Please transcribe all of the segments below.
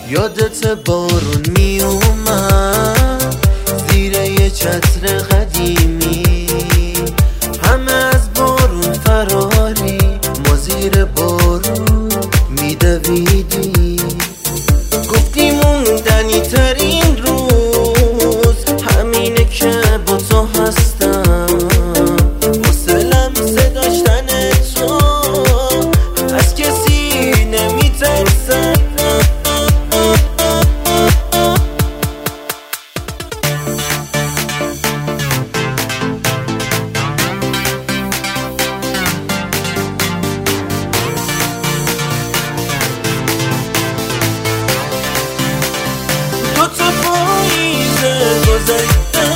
یادت بارون می اومد زیر یه چتر قدیمی، همه از بارون فراری، ما زیر بارون میدویدیم. گفتی موندنی ترین روز همینه که با تو هستم، واسه لمسه داشتن تو از کسی نمیترسم. تو پاییزه گذشته،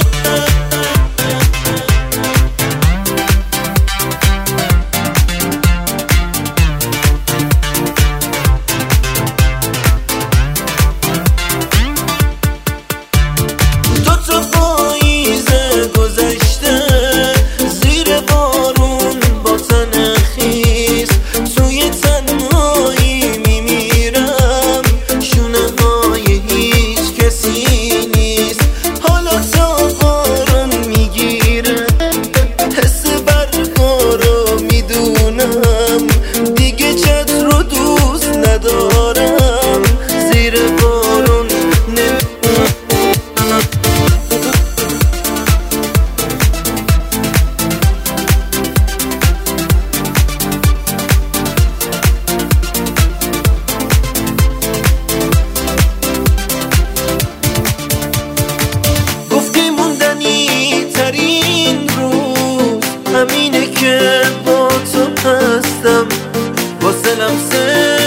تو پاییزه گذشته، زیر بارون با تن خیس توی تنهایی میمیرم، شونه های هیچ کسی نیست. حالا تا بارون میگیره حس برقا رو میدونم، دیگه چتر رو دوست ندارم، زیر بارون گفتی موندنی ترین روز همینه که با تو هستم، واسه لمسه